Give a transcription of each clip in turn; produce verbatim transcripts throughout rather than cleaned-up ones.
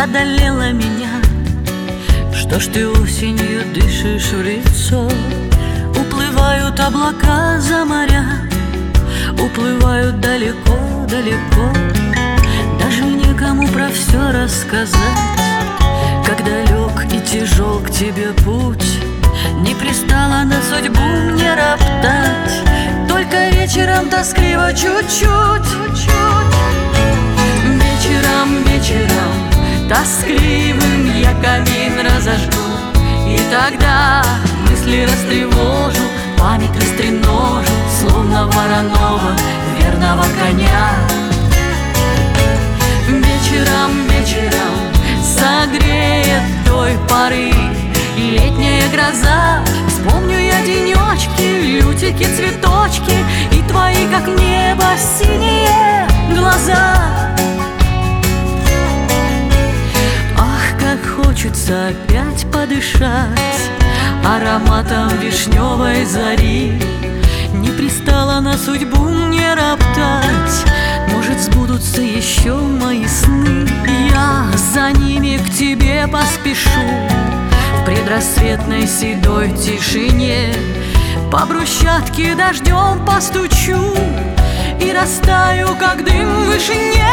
одолела меня. Что ж ты осенью дышишь в лицо? Уплывают облака за моря, уплывают далеко-далеко. Даже некому про все рассказать, когда лег и тяжел к тебе путь. Не пристало на судьбу мне роптать, только вечером тоскливо чуть-чуть. Вечером, вечером тоскливым я камин разожгу, и тогда мысли растревожу, память растреножу, словно вороного верного коня. Вечером, вечером согреет той поры летняя гроза. Вспомню я денечки, лютики, цветочки и твои, как небо, синие глаза. Ах, как хочется опять подышать ароматом вишневой зари. Не пристало на судьбу мне роптать, может, сбудутся еще мои сны. Я за ними к тебе поспешу в предрассветной седой тишине. По брусчатке дождем постучу и растаю, как дым в вышине.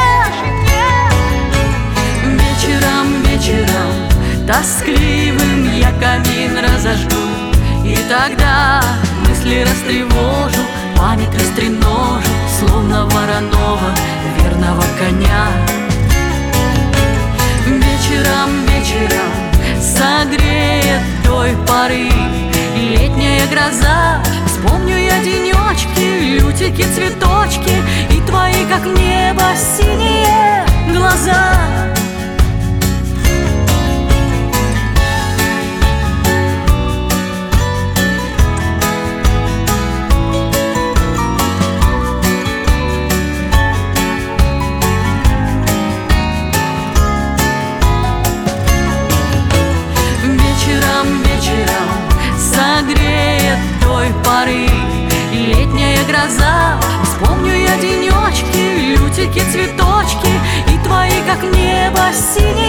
Вечером, вечером тоскливым я камин разожгу, и тогда мысли растревожу, память растреножу, словно вороного верного коня. Вечером, вечером согреет той поры летняя гроза. Вспомню я денечки, лютики, цветочки и твои, как небо, синие глаза. Согреет той поры летняя гроза. Вспомню я денечки, лютики, цветочки и твои, как небо, синие